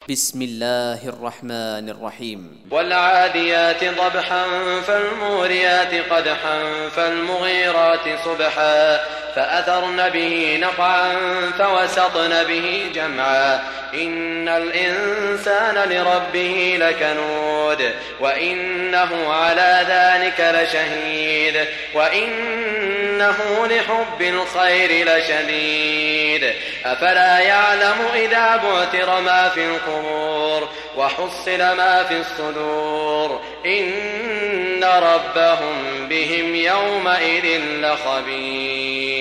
بسم الله الرحمن الرحيم. والعاديات ضبحا فالموريات قدحا فالمغيرات صبحا فأثرن به نقعا فوسطن به جمعا إن الإنسان لربه لكنود وإنه على ذلك لشهيد وإنه لحب الخير لشديد أفلا يعلم إذا بعثر ما في القبور وحصل ما في الصدور إن ربهم بهم يومئذ لخبير.